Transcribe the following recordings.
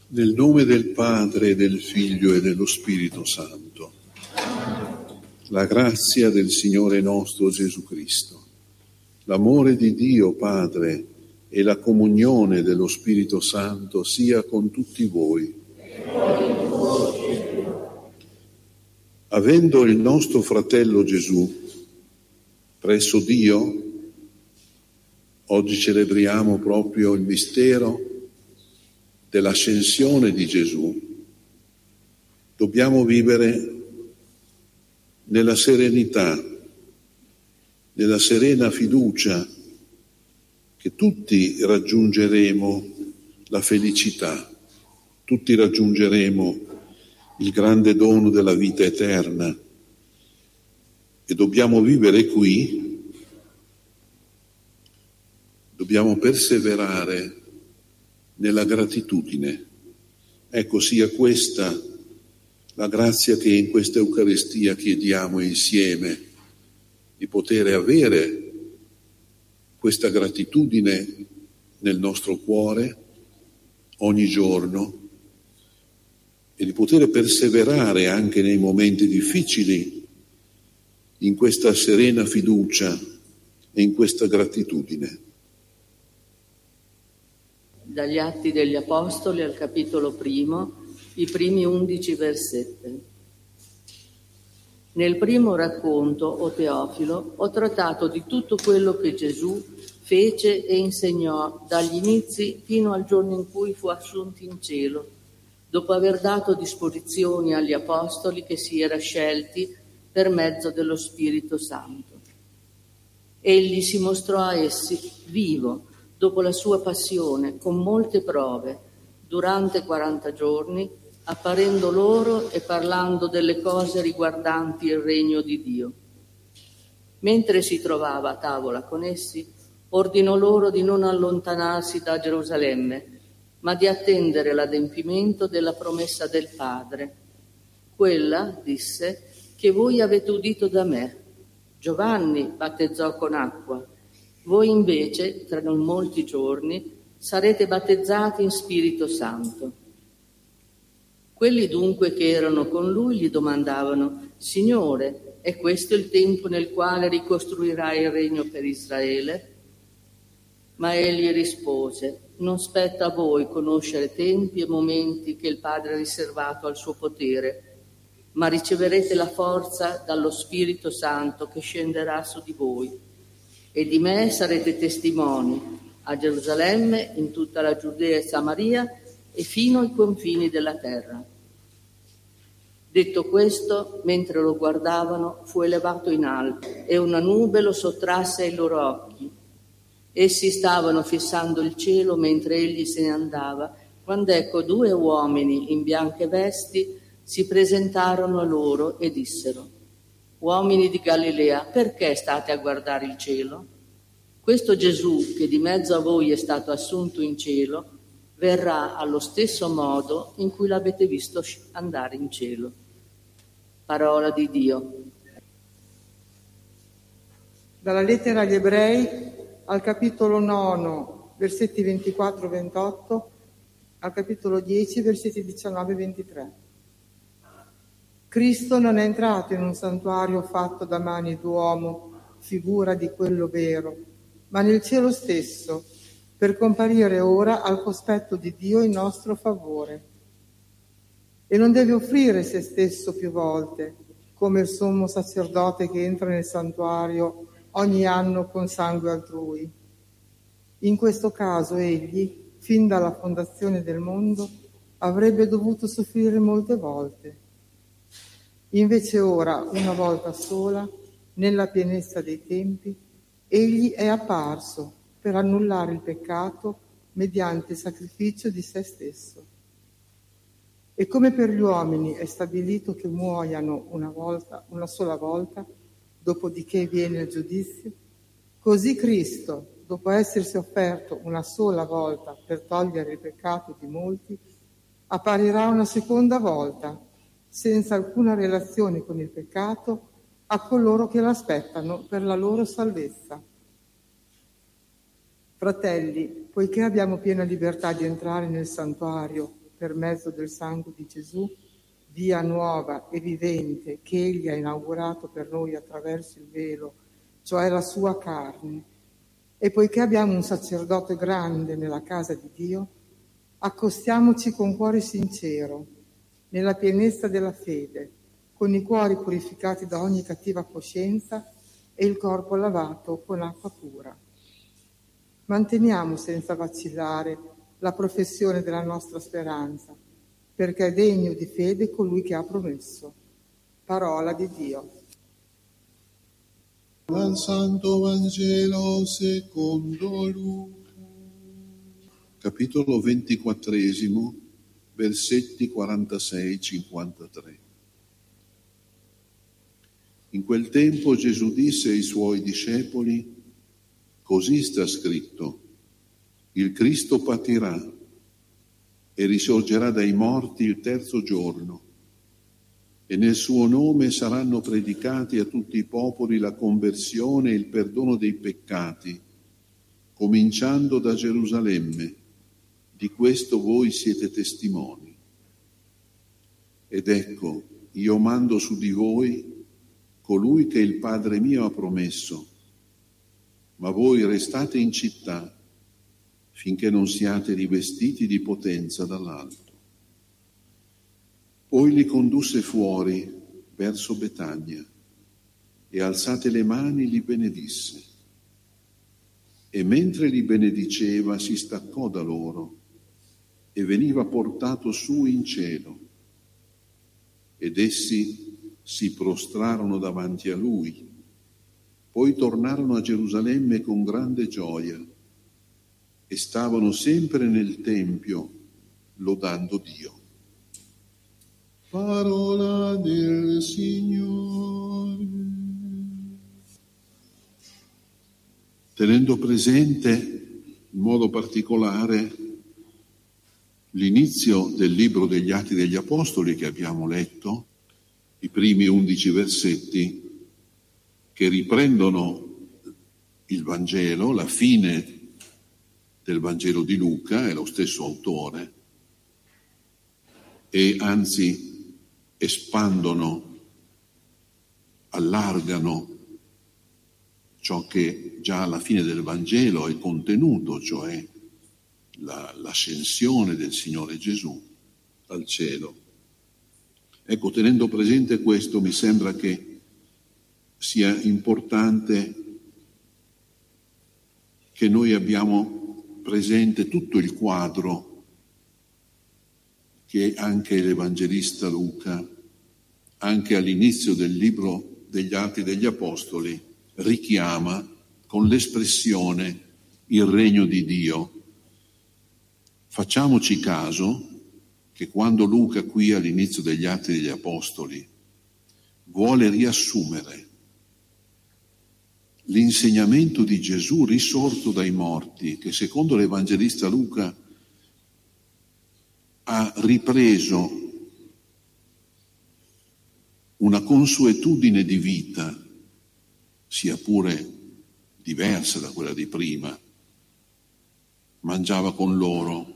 Nel nome del Padre, del Figlio e dello Spirito Santo. La grazia del Signore nostro Gesù Cristo, l'amore di Dio Padre e la comunione dello Spirito Santo sia con tutti voi. Avendo il nostro fratello Gesù presso Dio, oggi celebriamo proprio il mistero dell'ascensione di Gesù, dobbiamo vivere nella serenità, nella serena fiducia che tutti raggiungeremo la felicità, tutti raggiungeremo il grande dono della vita eterna e dobbiamo vivere qui, dobbiamo perseverare nella gratitudine. Ecco, sia questa la grazia che in questa Eucaristia chiediamo insieme, di poter avere questa gratitudine nel nostro cuore ogni giorno e di poter perseverare anche nei momenti difficili in questa serena fiducia e in questa gratitudine. Dagli Atti degli Apostoli al capitolo 1, i primi 11 versetti. Nel primo racconto, o Teofilo, ho trattato di tutto quello che Gesù fece e insegnò dagli inizi fino al giorno in cui fu assunto in cielo, dopo aver dato disposizioni agli Apostoli che si era scelti per mezzo dello Spirito Santo. Egli si mostrò a essi vivo dopo la sua passione, con molte prove, durante 40 giorni, apparendo loro e parlando delle cose riguardanti il regno di Dio. Mentre si trovava a tavola con essi, ordinò loro di non allontanarsi da Gerusalemme, ma di attendere l'adempimento della promessa del Padre. Quella, disse, che voi avete udito da me. Giovanni battezzò con acqua. Voi invece, tra non molti giorni, sarete battezzati in Spirito Santo. Quelli dunque che erano con lui gli domandavano: Signore, è questo il tempo nel quale ricostruirai il regno per Israele? Ma egli rispose: non spetta a voi conoscere tempi e momenti che il Padre ha riservato al suo potere, ma riceverete la forza dallo Spirito Santo che scenderà su di voi. E di me sarete testimoni a Gerusalemme, in tutta la Giudea e Samaria e fino ai confini della terra. Detto questo, mentre lo guardavano, fu elevato in alto e una nube lo sottrasse ai loro occhi. Essi stavano fissando il cielo mentre egli se ne andava, quando ecco 2 uomini in bianche vesti si presentarono a loro e dissero: Uomini di Galilea, perché state a guardare il cielo? Questo Gesù, che di mezzo a voi è stato assunto in cielo, verrà allo stesso modo in cui l'avete visto andare in cielo. Parola di Dio. Dalla lettera agli Ebrei al capitolo 9, versetti 24-28, al capitolo 10, versetti 19-23. Cristo non è entrato in un santuario fatto da mani d'uomo, figura di quello vero, ma nel cielo stesso, per comparire ora al cospetto di Dio in nostro favore. E non deve offrire se stesso più volte, come il sommo sacerdote che entra nel santuario ogni anno con sangue altrui. In questo caso egli, fin dalla fondazione del mondo, avrebbe dovuto soffrire molte volte. Invece ora, una volta sola, nella pienezza dei tempi, egli è apparso per annullare il peccato mediante il sacrificio di se stesso. E come per gli uomini è stabilito che muoiano una sola volta, dopodiché viene il giudizio, così Cristo, dopo essersi offerto una sola volta per togliere il peccato di molti, apparirà una seconda volta, senza alcuna relazione con il peccato, a coloro che l'aspettano per la loro salvezza. Fratelli, poiché abbiamo piena libertà di entrare nel santuario per mezzo del sangue di Gesù, via nuova e vivente che Egli ha inaugurato per noi attraverso il velo, cioè la sua carne. E poiché abbiamo un sacerdote grande nella casa di Dio, accostiamoci con cuore sincero, nella pienezza della fede, con i cuori purificati da ogni cattiva coscienza e il corpo lavato con acqua pura. Manteniamo senza vacillare la professione della nostra speranza, perché è degno di fede colui che ha promesso. Parola di Dio. Dal Santo Vangelo secondo Luca. Capitolo 24, versetti 46-53. In quel tempo Gesù disse ai suoi discepoli: così sta scritto, il Cristo patirà e risorgerà dai morti il terzo giorno, e nel suo nome saranno predicati a tutti i popoli la conversione e il perdono dei peccati, cominciando da Gerusalemme. Di questo voi siete testimoni. Ed ecco, io mando su di voi colui che il Padre mio ha promesso, ma voi restate in città finché non siate rivestiti di potenza dall'alto. Poi li condusse fuori verso Betania e alzate le mani li benedisse. E mentre li benediceva si staccò da loro e veniva portato su in cielo. Ed essi si prostrarono davanti a lui. Poi tornarono a Gerusalemme con grande gioia e stavano sempre nel Tempio lodando Dio. Parola del Signore. Tenendo presente in modo particolare l'inizio del libro degli Atti degli Apostoli che abbiamo letto, i primi 11 versetti che riprendono il Vangelo, la fine del Vangelo di Luca, è lo stesso autore, e anzi espandono, allargano ciò che già alla fine del Vangelo è contenuto, cioè l'ascensione del Signore Gesù al cielo. Ecco, tenendo presente questo, mi sembra che sia importante che noi abbiamo presente tutto il quadro che anche l'Evangelista Luca, anche all'inizio del libro degli Atti degli Apostoli, richiama con l'espressione il regno di Dio. Facciamoci caso che quando Luca qui all'inizio degli Atti degli Apostoli vuole riassumere l'insegnamento di Gesù risorto dai morti, che secondo l'Evangelista Luca ha ripreso una consuetudine di vita, sia pure diversa da quella di prima, mangiava con loro,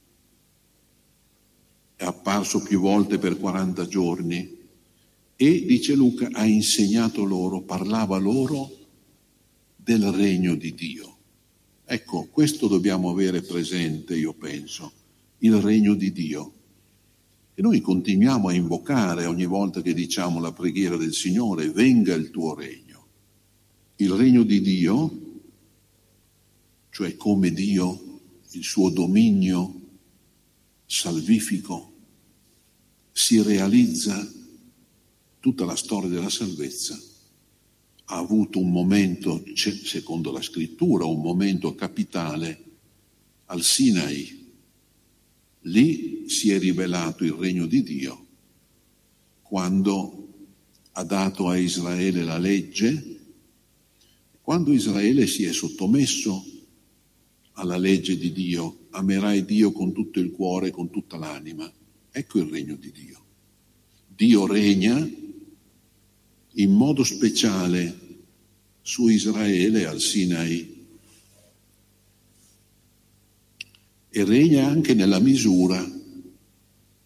è apparso più volte per 40 giorni e, dice Luca, ha insegnato loro, parlava loro del regno di Dio. Ecco, questo dobbiamo avere presente, io penso, il regno di Dio. E noi continuiamo a invocare ogni volta che diciamo la preghiera del Signore: venga il tuo regno. Il regno di Dio, cioè come Dio, il suo dominio salvifico, si realizza tutta la storia della salvezza. Ha avuto un momento, secondo la scrittura, un momento capitale al Sinai. Lì si è rivelato il regno di Dio, quando ha dato a Israele la legge, quando Israele si è sottomesso alla legge di Dio: amerai Dio con tutto il cuore e con tutta l'anima. Ecco il regno di Dio. Dio regna in modo speciale su Israele al Sinai e regna anche nella misura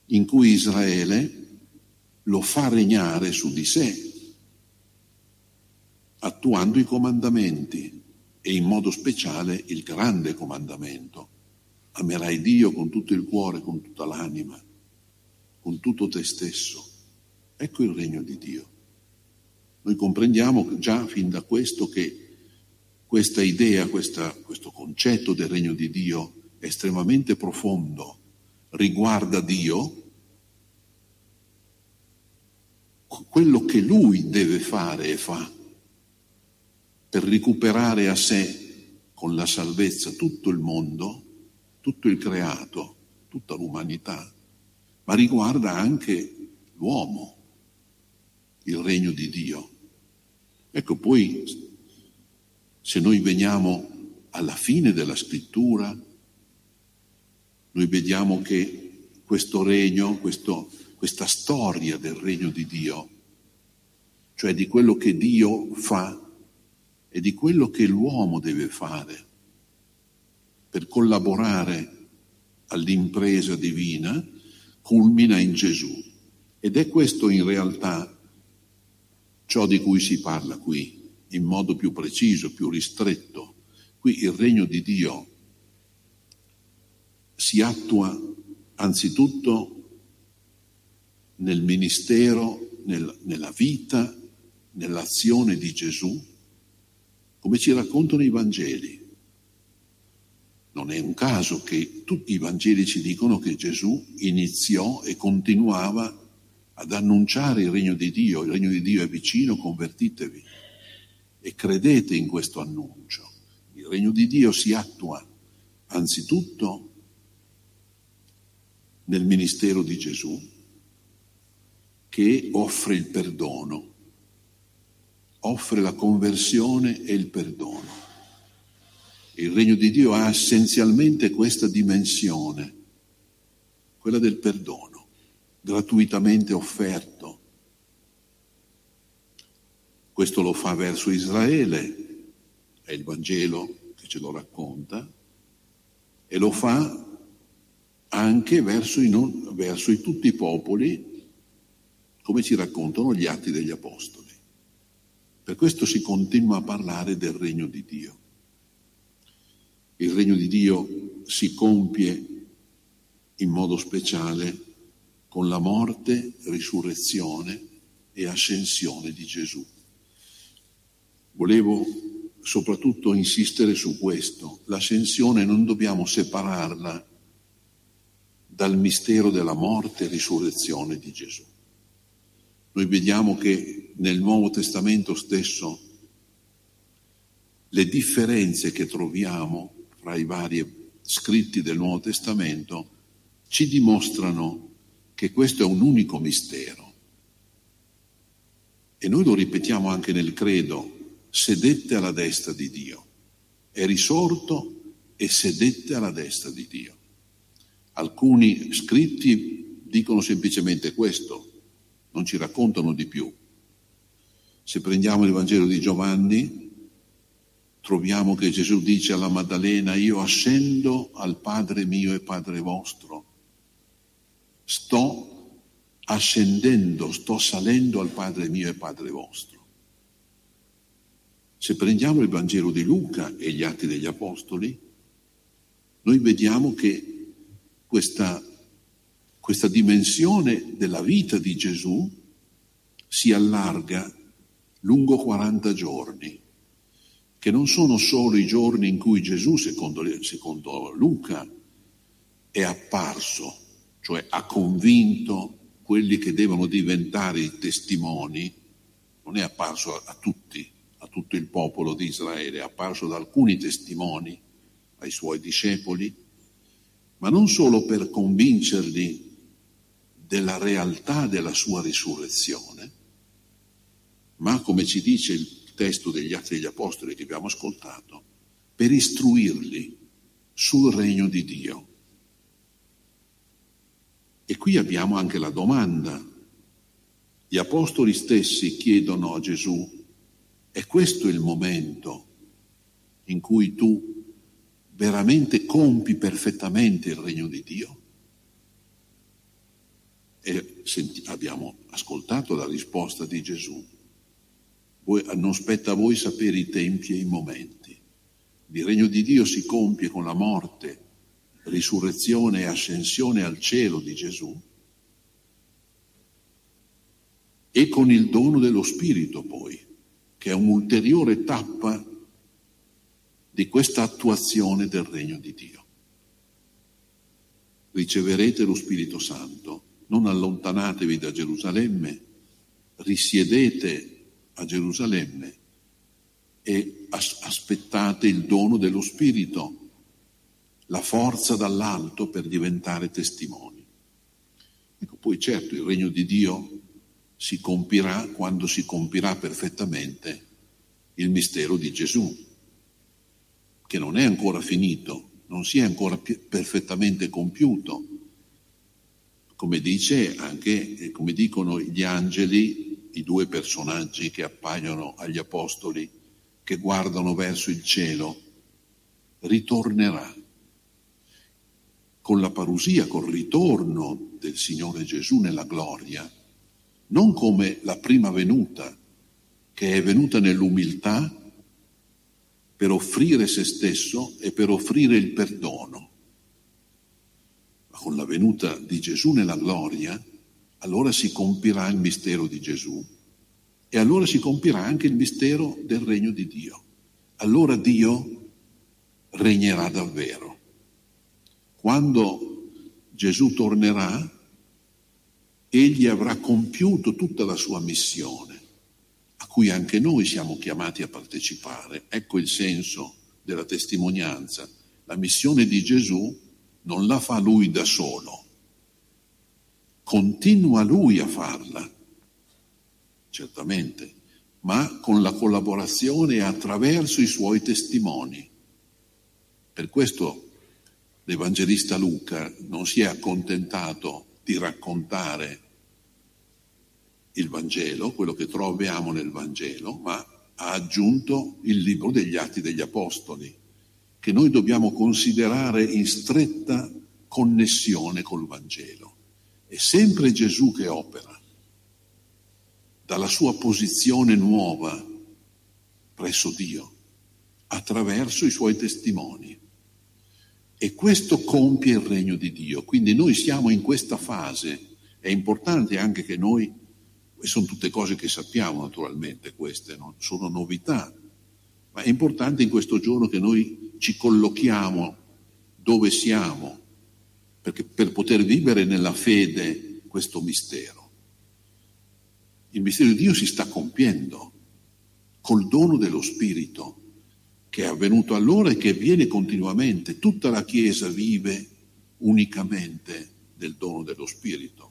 in cui Israele lo fa regnare su di sé, attuando i comandamenti e in modo speciale il grande comandamento: amerai Dio con tutto il cuore, con tutta l'anima, con tutto te stesso. Ecco il regno di Dio. Noi comprendiamo già fin da questo che questa idea, questo concetto del regno di Dio è estremamente profondo, riguarda Dio, quello che Lui deve fare e fa per recuperare a sé con la salvezza tutto il mondo, tutto il creato, tutta l'umanità, ma riguarda anche l'uomo, il regno di Dio. Ecco, poi se noi veniamo alla fine della scrittura, noi vediamo che questo regno, questa storia del regno di Dio, cioè di quello che Dio fa e di quello che l'uomo deve fare per collaborare all'impresa divina, culmina in Gesù. Ed è questo in realtà ciò di cui si parla qui, in modo più preciso, più ristretto. Qui il regno di Dio si attua anzitutto nel ministero, nella vita, nell'azione di Gesù, come ci raccontano i Vangeli. Non è un caso che tutti i Vangeli ci dicono che Gesù iniziò e continuava ad annunciare il regno di Dio è vicino, convertitevi e credete in questo annuncio. Il regno di Dio si attua anzitutto nel ministero di Gesù, che offre il perdono, offre la conversione e il perdono. Il regno di Dio ha essenzialmente questa dimensione, quella del perdono, gratuitamente offerto. Questo lo fa verso Israele, è il Vangelo che ce lo racconta, e lo fa anche verso tutti i popoli, come ci raccontano gli Atti degli Apostoli. Per questo si continua a parlare del regno di Dio. Il regno di Dio si compie in modo speciale con la morte, risurrezione e ascensione di Gesù. Volevo soprattutto insistere su questo. L'ascensione non dobbiamo separarla dal mistero della morte e risurrezione di Gesù. Noi vediamo che nel Nuovo Testamento stesso le differenze che troviamo fra i vari scritti del Nuovo Testamento ci dimostrano che questo è un unico mistero. E noi lo ripetiamo anche nel credo: sedette alla destra di Dio. È risorto e sedette alla destra di Dio. Alcuni scritti dicono semplicemente questo, non ci raccontano di più. Se prendiamo il Vangelo di Giovanni, troviamo che Gesù dice alla Maddalena: io ascendo al Padre mio e Padre vostro. Sto ascendendo, sto salendo al Padre mio e Padre vostro. Se prendiamo il Vangelo di Luca e gli Atti degli Apostoli, noi vediamo che questa dimensione della vita di Gesù si allarga lungo 40 giorni, che non sono solo i giorni in cui Gesù, secondo Luca, è apparso, cioè ha convinto quelli che devono diventare i testimoni. Non è apparso a tutti, a tutto il popolo di Israele, è apparso ad alcuni testimoni, ai suoi discepoli, ma non solo per convincerli della realtà della sua risurrezione, ma, come ci dice il testo degli Atti degli Apostoli che abbiamo ascoltato, per istruirli sul regno di Dio. E qui abbiamo anche la domanda. Gli Apostoli stessi chiedono a Gesù: è questo il momento in cui tu veramente compi perfettamente il regno di Dio? E abbiamo ascoltato la risposta di Gesù. Non spetta a voi sapere i tempi e i momenti. Il regno di Dio si compie con la morte, risurrezione e ascensione al cielo di Gesù e con il dono dello Spirito poi, che è un'ulteriore tappa di questa attuazione del regno di Dio. Riceverete lo Spirito Santo, non allontanatevi da Gerusalemme, risiedete a Gerusalemme e aspettate il dono dello Spirito, la forza dall'alto per diventare testimoni. Ecco, poi certo il regno di Dio si compirà quando si compirà perfettamente il mistero di Gesù, che non è ancora finito, non si è ancora perfettamente compiuto. Come dice anche, come dicono gli angeli, i due personaggi che appaiono agli apostoli, che guardano verso il cielo, ritornerà con la parusia, col ritorno del Signore Gesù nella gloria, non come la prima venuta, che è venuta nell'umiltà per offrire se stesso e per offrire il perdono. Ma con la venuta di Gesù nella gloria, allora si compirà il mistero di Gesù e allora si compirà anche il mistero del regno di Dio. Allora Dio regnerà davvero. Quando Gesù tornerà, egli avrà compiuto tutta la sua missione, a cui anche noi siamo chiamati a partecipare. Ecco il senso della testimonianza. La missione di Gesù non la fa lui da solo, continua lui a farla, certamente, ma con la collaborazione attraverso i suoi testimoni. Per questo l'Evangelista Luca non si è accontentato di raccontare il Vangelo, quello che troviamo nel Vangelo, ma ha aggiunto il libro degli Atti degli Apostoli, che noi dobbiamo considerare in stretta connessione col Vangelo. È sempre Gesù che opera, dalla sua posizione nuova presso Dio, attraverso i suoi testimoni. E questo compie il regno di Dio. Quindi noi siamo in questa fase. È importante anche che noi, e sono tutte cose che sappiamo naturalmente, queste non sono novità, ma è importante in questo giorno che noi ci collochiamo dove siamo, perché per poter vivere nella fede questo mistero. Il mistero di Dio si sta compiendo col dono dello Spirito, che è avvenuto allora e che avviene continuamente. Tutta la Chiesa vive unicamente del dono dello Spirito.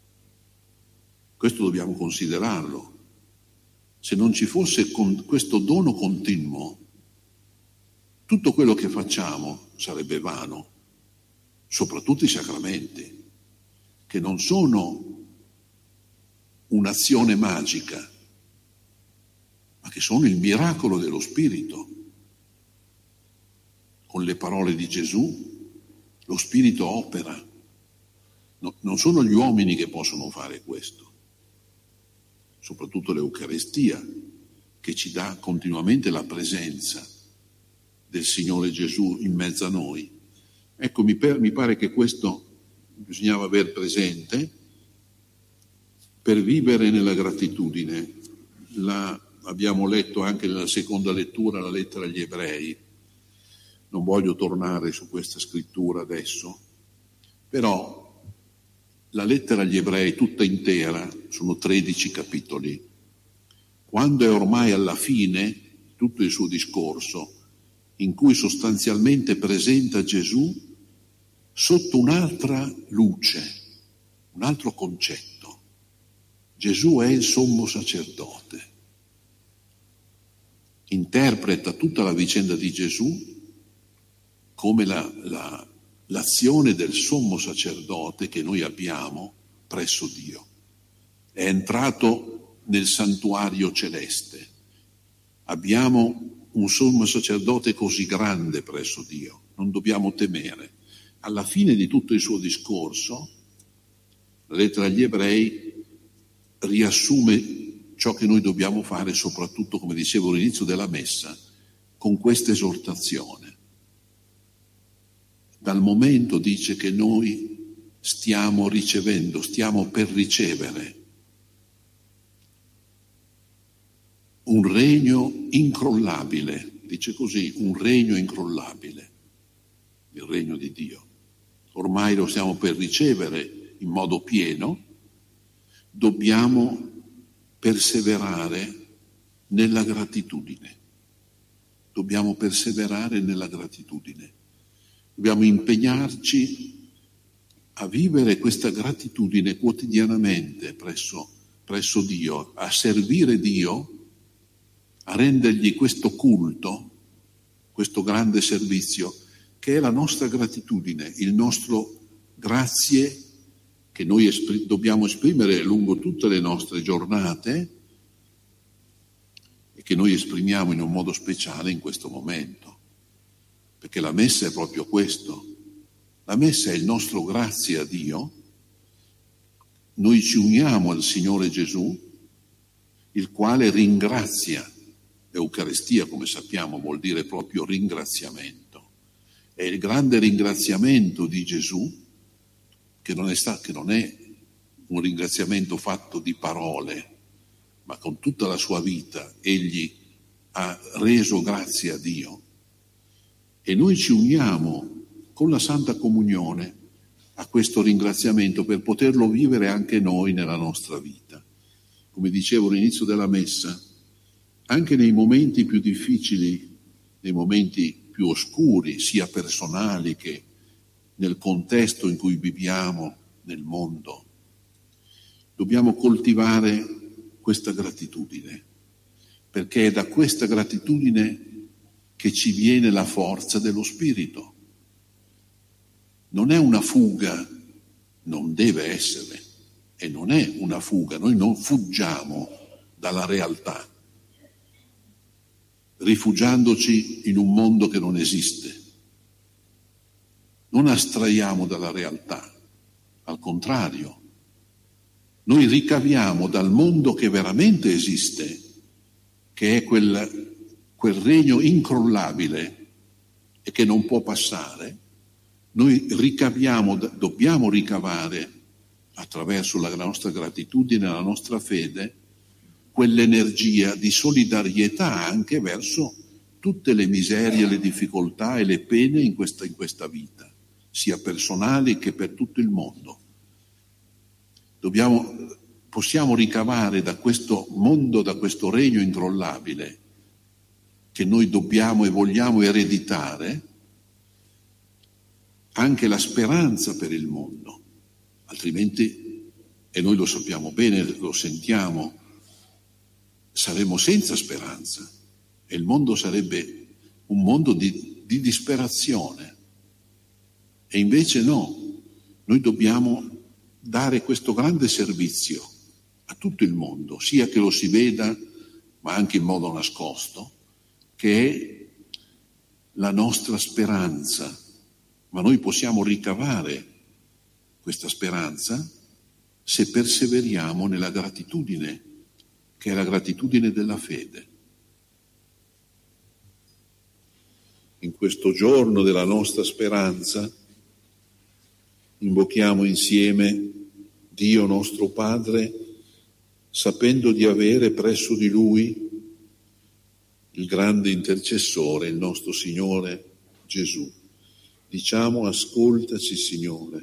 Questo dobbiamo considerarlo. Se non ci fosse questo dono continuo, tutto quello che facciamo sarebbe vano, soprattutto i sacramenti, che non sono un'azione magica, ma che sono il miracolo dello Spirito. Con le parole di Gesù lo Spirito opera. No, non sono gli uomini che possono fare questo. Soprattutto l'Eucaristia, che ci dà continuamente la presenza del Signore Gesù in mezzo a noi. Ecco, mi pare che questo bisognava aver presente per vivere nella gratitudine. Abbiamo letto anche nella seconda lettura la lettera agli Ebrei. Non voglio tornare su questa scrittura adesso, però la lettera agli Ebrei tutta intera, sono 13 capitoli. Quando è ormai alla fine tutto il suo discorso, in cui sostanzialmente presenta Gesù sotto un'altra luce, un altro concetto. Gesù è il sommo sacerdote. Interpreta tutta la vicenda di Gesù come l'azione del sommo sacerdote che noi abbiamo presso Dio. È entrato nel santuario celeste. Abbiamo un sommo sacerdote così grande presso Dio, non dobbiamo temere. Alla fine di tutto il suo discorso La lettera agli Ebrei riassume ciò che noi dobbiamo fare, soprattutto, come dicevo all'inizio della messa, con questa esortazione. Dal momento, dice, che noi stiamo ricevendo, stiamo per ricevere un regno incrollabile, dice così, un regno incrollabile, il regno di Dio. Ormai lo stiamo per ricevere in modo pieno, dobbiamo perseverare nella gratitudine. Dobbiamo perseverare nella gratitudine. Dobbiamo impegnarci a vivere questa gratitudine quotidianamente presso Dio, a servire Dio, a rendergli questo culto, questo grande servizio, che è la nostra gratitudine, il nostro grazie che noi dobbiamo esprimere lungo tutte le nostre giornate e che noi esprimiamo in un modo speciale in questo momento. Perché la messa è proprio questo. La messa è il nostro grazie a Dio. Noi ci uniamo al Signore Gesù, il quale ringrazia. Eucaristia, come sappiamo, vuol dire proprio ringraziamento. È il grande ringraziamento di Gesù, che non è un ringraziamento fatto di parole, ma con tutta la sua vita egli ha reso grazie a Dio. E noi ci uniamo con la Santa Comunione a questo ringraziamento per poterlo vivere anche noi nella nostra vita. Come dicevo all'inizio della messa, anche nei momenti più difficili, nei momenti più oscuri, sia personali che nel contesto in cui viviamo nel mondo, dobbiamo coltivare questa gratitudine, perché è da questa gratitudine che ci viene la forza dello Spirito. Non è una fuga, non deve essere, e non è una fuga, noi non fuggiamo dalla realtà, rifugiandoci in un mondo che non esiste. Non astraiamo dalla realtà, al contrario, noi ricaviamo dal mondo che veramente esiste, che è quel regno incrollabile e che non può passare. Noi dobbiamo ricavare attraverso la nostra gratitudine, la nostra fede, quell'energia di solidarietà anche verso tutte le miserie, le difficoltà e le pene in questa vita, sia personali che per tutto il mondo. Possiamo ricavare da questo mondo, da questo regno incrollabile che noi dobbiamo e vogliamo ereditare, anche la speranza per il mondo. Altrimenti, e noi lo sappiamo bene, lo sentiamo, saremo senza speranza e il mondo sarebbe un mondo di disperazione. E invece no, noi dobbiamo dare questo grande servizio a tutto il mondo, sia che lo si veda, ma anche in modo nascosto, che è la nostra speranza. Ma noi possiamo ricavare questa speranza se perseveriamo nella gratitudine, che è la gratitudine della fede. In questo giorno della nostra speranza invochiamo insieme Dio nostro Padre, sapendo di avere presso di Lui il grande intercessore, il nostro Signore Gesù. Diciamo: ascoltaci, Signore.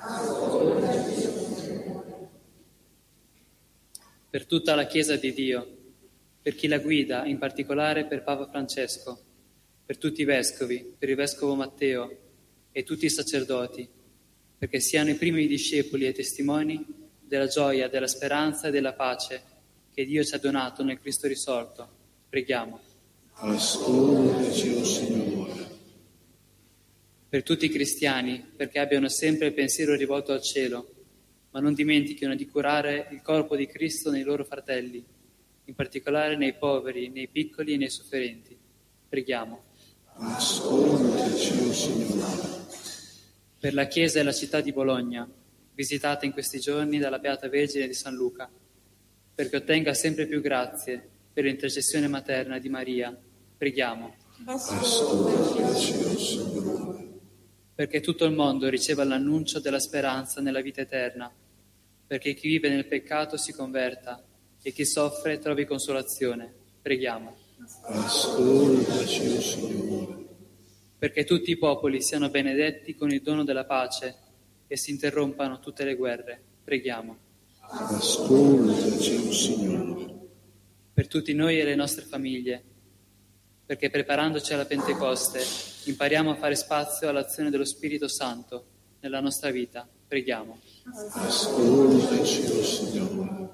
Per tutta la Chiesa di Dio, per chi la guida, in particolare per Papa Francesco, per tutti i vescovi, per il Vescovo Matteo e tutti i sacerdoti, perché siano i primi discepoli e testimoni della gioia, della speranza e della pace che Dio ci ha donato nel Cristo risorto. Preghiamo. Ascoltaci, o Signore. Per tutti i cristiani, perché abbiano sempre il pensiero rivolto al cielo, ma non dimentichino di curare il corpo di Cristo nei loro fratelli, in particolare nei poveri, nei piccoli e nei sofferenti. Preghiamo. Ascoltaci, o Signore. Per la Chiesa e la città di Bologna, visitata in questi giorni dalla Beata Vergine di San Luca, perché ottenga sempre più grazie per l'intercessione materna di Maria. Preghiamo. Ascoltaci, o Signore. Perché tutto il mondo riceva l'annuncio della speranza nella vita eterna, perché chi vive nel peccato si converta e chi soffre trovi consolazione. Preghiamo. Ascoltaci, o Signore. Perché tutti i popoli siano benedetti con il dono della pace e si interrompano tutte le guerre. Preghiamo. Ascoltaci, o Signore. Per tutti noi e le nostre famiglie, perché preparandoci alla Pentecoste impariamo a fare spazio all'azione dello Spirito Santo nella nostra vita. Preghiamo. Ascoltaci, o Signore.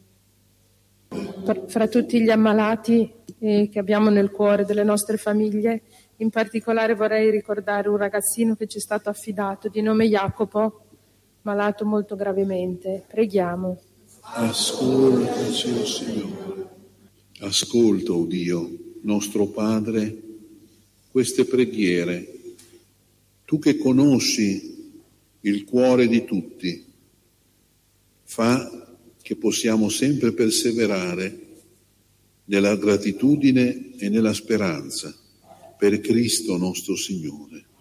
Fra tutti gli ammalati che abbiamo nel cuore delle nostre famiglie, in particolare vorrei ricordare un ragazzino che ci è stato affidato di nome Jacopo, malato molto gravemente. Preghiamo. Ascoltaci, o Signore. Ascolta, o Dio, nostro Padre, queste preghiere. Tu che conosci il cuore di tutti, fa che possiamo sempre perseverare nella gratitudine e nella speranza per Cristo nostro Signore.